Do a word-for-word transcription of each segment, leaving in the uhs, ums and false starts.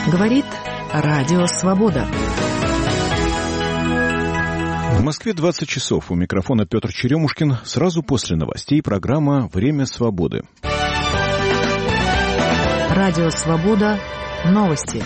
Говорит Радио Свобода. В Москве двадцать часов. У микрофона Петр Черемушкин. Сразу после новостей программа «Время свободы». Радио Свобода. Новости.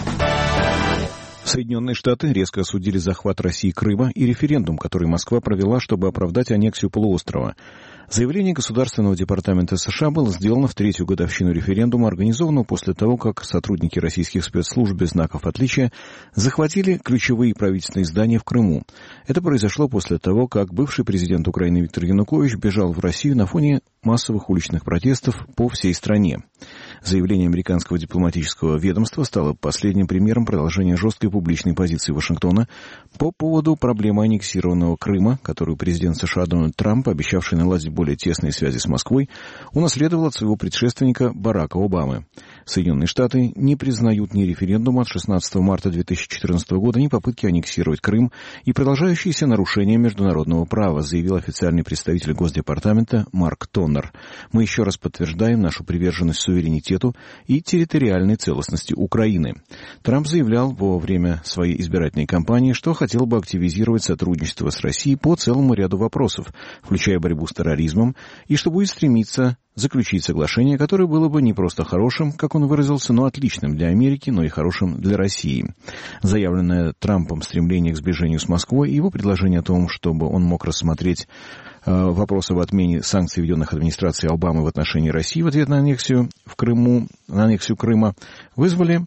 Соединенные Штаты резко осудили захват России Крыма и референдум, который Москва провела, чтобы оправдать аннексию полуострова. Заявление Государственного департамента США было сделано в третью годовщину референдума, организованного после того, как сотрудники российских спецслужб без знаков отличия захватили ключевые правительственные здания в Крыму. Это произошло после того, как бывший президент Украины Виктор Янукович бежал в Россию на фоне массовых уличных протестов по всей стране. Заявление американского дипломатического ведомства стало последним примером продолжения жесткой публичной позиции Вашингтона по поводу проблемы аннексированного Крыма, которую президент США Дональд Трамп, обещавший наладить более тесные связи с Москвой, унаследовал от своего предшественника Барака Обамы. Соединенные Штаты не признают ни референдума от шестнадцатого марта две тысячи четырнадцатого года, ни попытки аннексировать Крым и продолжающиеся нарушения международного права, заявил официальный представитель Госдепартамента Марк Тоннер. Мы еще раз подтверждаем нашу приверженность суверенитету и территориальной целостности Украины. Трамп заявлял во время своей избирательной кампании, что хотел бы активизировать сотрудничество с Россией по целому ряду вопросов, включая борьбу с терроризмом, и что будет стремиться заключить соглашение, которое было бы не просто хорошим, как он выразился, но отличным для Америки, но и хорошим для России. Заявленное Трампом стремление к сближению с Москвой и его предложение о том, чтобы он мог рассмотреть э, вопрос об отмене санкций, введенных администрацией Обамы в отношении России в ответ на аннексию в Крыму, на аннексию Крыма, вызвали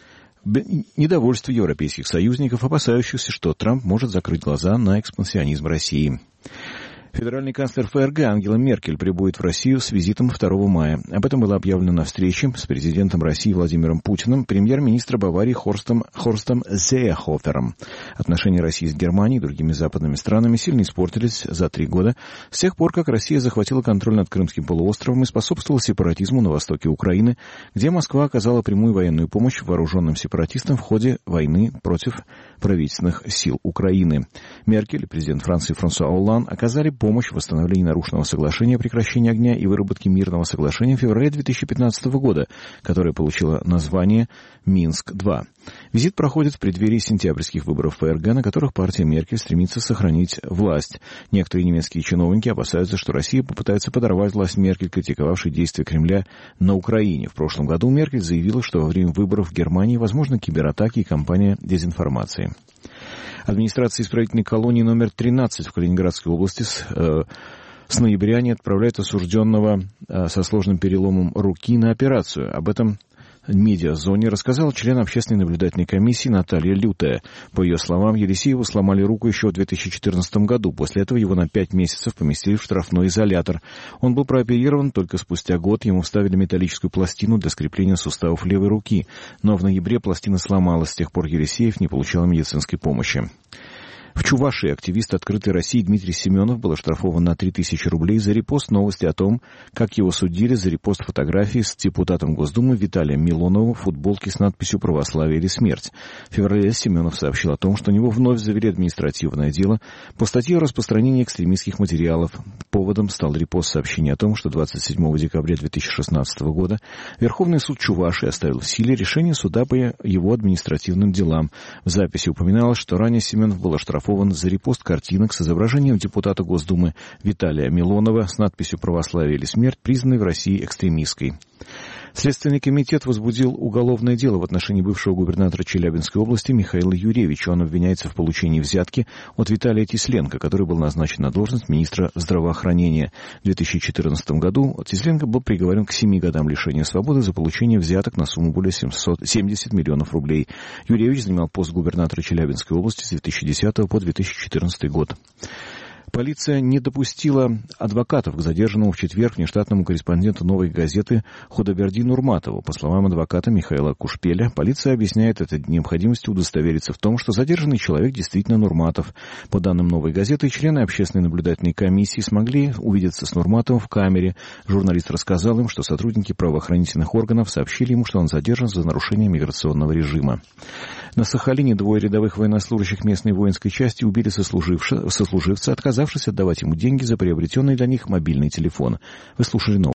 недовольство европейских союзников, опасающихся, что Трамп может закрыть глаза на экспансионизм России. Федеральный канцлер ФРГ Ангела Меркель прибудет в Россию с визитом второго мая. Об этом было объявлено на встрече с президентом России Владимиром Путиным, премьер-министром Баварии Хорстом, Хорстом Зеехофером. Отношения России с Германией и другими западными странами сильно испортились за три года, с тех пор, как Россия захватила контроль над Крымским полуостровом и способствовала сепаратизму на востоке Украины, где Москва оказала прямую военную помощь вооруженным сепаратистам в ходе войны против правительственных сил Украины. Меркель и президент Франции Франсуа Олланд оказали помощь в восстановлении нарушенного соглашения о прекращении огня и выработке мирного соглашения в феврале две тысячи пятнадцатого года, которое получило название Минск-два. Визит проходит в преддверии сентябрьских выборов ФРГ, на которых партия Меркель стремится сохранить власть. Некоторые немецкие чиновники опасаются, что Россия попытается подорвать власть Меркель, критиковавшей действия Кремля на Украине. В прошлом году Меркель заявила, что во время выборов в Германии возможны кибератаки и кампания дезинформации. Администрация исправительной колонии номер тринадцать в Калининградской области с, э, с ноября не отправляет осужденного э, со сложным переломом руки на операцию. Об этом медиазоне рассказал член общественной наблюдательной комиссии Наталья Лютая. По ее словам, Елисееву сломали руку еще в две тысячи четырнадцатом году. После этого его на пять месяцев поместили в штрафной изолятор. Он был прооперирован только спустя год. Ему вставили металлическую пластину для скрепления суставов левой руки. Но в ноябре пластина сломалась. С тех пор Елисеев не получал медицинской помощи. В Чувашии активист «Открытой России» Дмитрий Семенов был оштрафован на три тысячи рублей за репост новости о том, как его судили за репост фотографии с депутатом Госдумы Виталием Милоновым в футболке с надписью «Православие или смерть». В феврале Семенов сообщил о том, что у него вновь завели административное дело по статье о распространении экстремистских материалов. Поводом стал репост сообщения о том, что двадцать седьмого декабря две тысячи шестнадцатого года Верховный суд Чувашии оставил в силе решение суда по его административным делам. В записи упоминалось, что ранее Семенов был оштрафован за репост картинок с изображением депутата Госдумы Виталия Милонова с надписью «Православие или смерть», признанной в России экстремистской. Следственный комитет возбудил уголовное дело в отношении бывшего губернатора Челябинской области Михаила Юревича. Он обвиняется в получении взятки от Виталия Тисленко, который был назначен на должность министра здравоохранения. В две тысячи четырнадцатом году Тисленко был приговорен к семи годам лишения свободы за получение взяток на сумму более семьсот семьдесят миллионов рублей. Юревич занимал пост губернатора Челябинской области с две тысячи десятого по две тысячи четырнадцатый год. Полиция не допустила адвокатов к задержанному в четверг внештатному корреспонденту «Новой газеты» Худайбердину Нурматову. По словам адвоката Михаила Кушпеля, полиция объясняет это необходимостью удостовериться в том, что задержанный человек действительно Нурматов. По данным «Новой газеты», члены общественной наблюдательной комиссии смогли увидеться с Нурматовым в камере. Журналист рассказал им, что сотрудники правоохранительных органов сообщили ему, что он задержан за нарушение миграционного режима. На Сахалине двое рядовых военнослужащих местной воинской части убили сослуживца, отказавшись отдавать ему деньги за приобретенный для них мобильный телефон. Вы слушали новости.